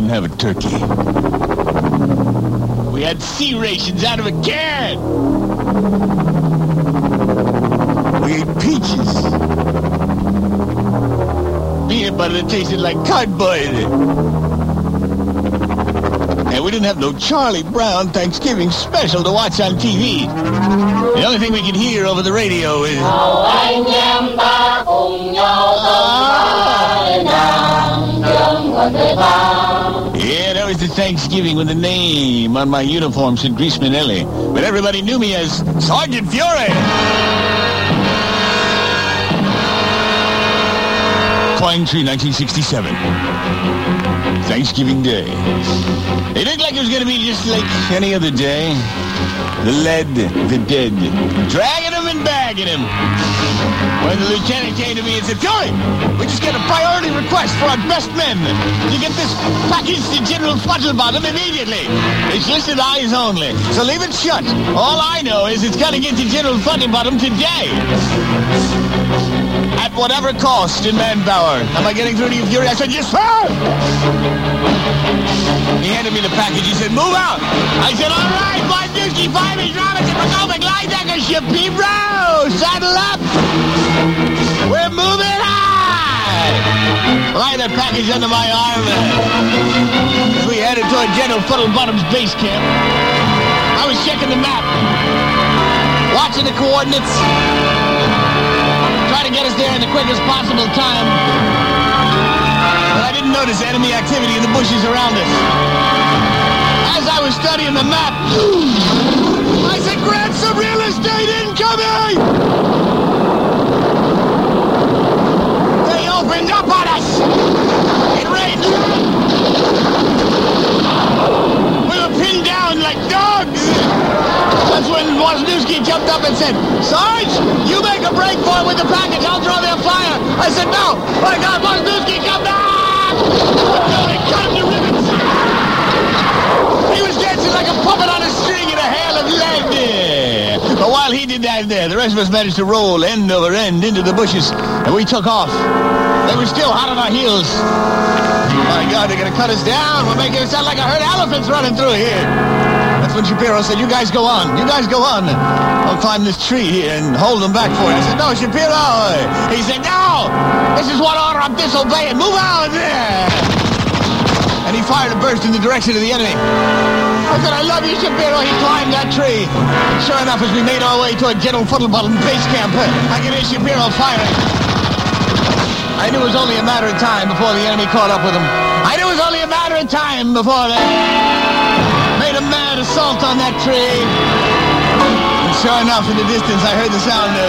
didn't have a turkey. We had sea rations out of a can. We ate peaches. Peanut butter that tasted like cardboard. And we didn't have no Charlie Brown Thanksgiving special to watch on TV. The only thing we could hear over the radio is... Yeah, that was the Thanksgiving when the name on my uniform said Grease Manelli. But everybody knew me as Sergeant Fury. Pine Tree, 1967. Thanksgiving Day. It looked like it was going to be just like any other day. The lead, the dead, dragging him and bagging him. When the lieutenant came to me and said, Fury, we just got a priority request for our best men to get this package to General Fuddlebottom immediately. It's listed eyes only, so leave it shut. All I know is it's got to get to General Fuddlebottom today. At whatever cost in manpower. Am I getting through to you, Fury? I said, yes, sir! He handed me the package. He said, move out. I said, all right, Boy Dusky, 5-inch Robinson, Potomac, Linedecker, Shapiro, saddle up. We're moving high. Lie that package under my arm. As we headed toward General Fuddlebottom's base camp, I was checking the map, watching the coordinates, trying to get us there in the quickest possible time. But I didn't notice enemy activity in the bushes around us. As I was studying the map, I said, grab some real estate incoming! They opened up on us! It rained! We were pinned down like dogs! That's when Wozniewski jumped up and said, Sarge, you make a break for it with the package. I'll draw their fire. I said, no. My God, Wozniewski, come back! They cut him to ribbons. He was dancing like a puppet on a string in a hail of lead. But while he did that there, the rest of us managed to roll end over end into the bushes, and we took off. They were still hot on our heels. My God, they're going to cut us down. We're making it sound like a herd of elephants running through here. That's when Shapiro said, you guys go on. You guys go on. I'll climb this tree here and hold them back for you. I said, no, Shapiro. He said, no. This is what order. I'm disobeying. Move out there. And he fired a burst in the direction of the enemy. I said, I love you, Shapiro. He climbed that tree. And sure enough, as we made our way toward General Fuddlebottom base camp, I could hear Shapiro firing. I knew it was only a matter of time before the enemy caught up with him. I knew it was only a matter of time before they made a mad assault on that tree. And sure enough, in the distance, I heard the sound of...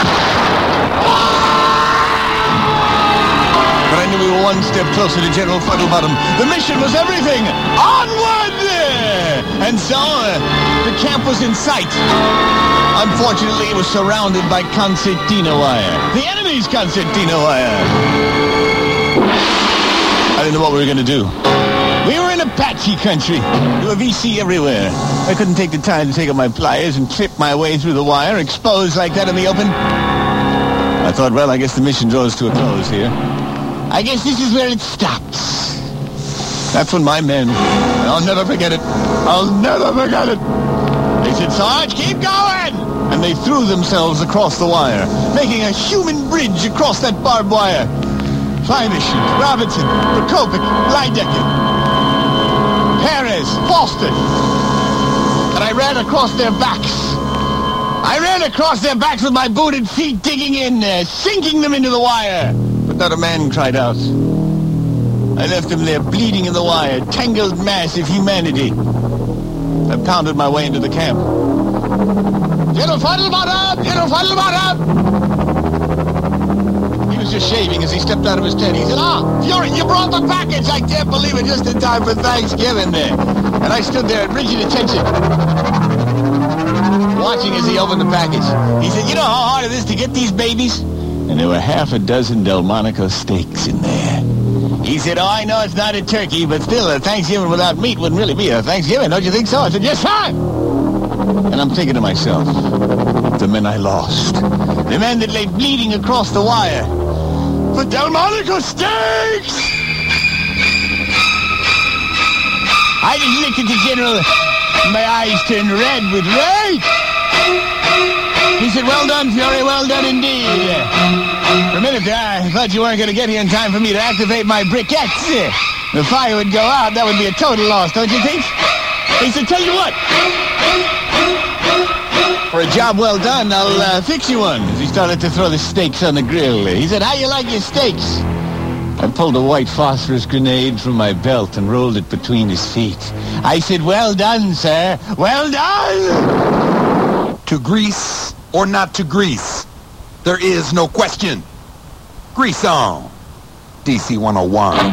But I knew we were one step closer to General Fuddlebottom. The mission was everything. Onward! And so, the camp was in sight. Unfortunately, it was surrounded by concertina wire. The enemy's concertina wire. I didn't know what we were going to do. We were in Apache country. There were VC everywhere. I couldn't take the time to take out my pliers and clip my way through the wire, exposed like that in the open. I thought, well, I guess the mission draws to a close here. I guess this is where it stops. That's when my men, and I'll never forget it. I'll never forget it. They said, Sarge, keep going! And they threw themselves across the wire, making a human bridge across that barbed wire. Fleisch, Robinson, Prokopic, Linedecker, Perez, Foster. And I ran across their backs. I ran across their backs with my booted feet digging in there, sinking them into the wire. But not a man cried out. I left them there bleeding in the wire, tangled mass of humanity. I pounded my way into the camp. General Fuddlebottom! General Fuddlebottom! He was just shaving as he stepped out of his tent. He said, Fury, you brought the package! I can't believe it, just in time for Thanksgiving there. And I stood there at rigid attention, watching as he opened the package. He said, you know how hard it is to get these babies? And there were half a dozen Delmonico steaks in there. He said, I know it's not a turkey, but still, a Thanksgiving without meat wouldn't really be a Thanksgiving. Don't you think so? I said, yes, sir! And I'm thinking to myself, the men I lost, the men that lay bleeding across the wire, for Delmonico steaks! just looked at the general. My eyes turned red with rage. He said, well done, Fury, well done indeed. For a minute there, I thought you weren't going to get here in time for me to activate my briquettes. The fire would go out. That would be a total loss, don't you think? He said, tell you what. For a job well done, I'll fix you one. As he started to throw the steaks on the grill. He said, how you like your steaks? I pulled a white phosphorus grenade from my belt and rolled it between his feet. I said, well done, sir. Well done! To grease or not to grease? There is no question. Grease on. DC 101.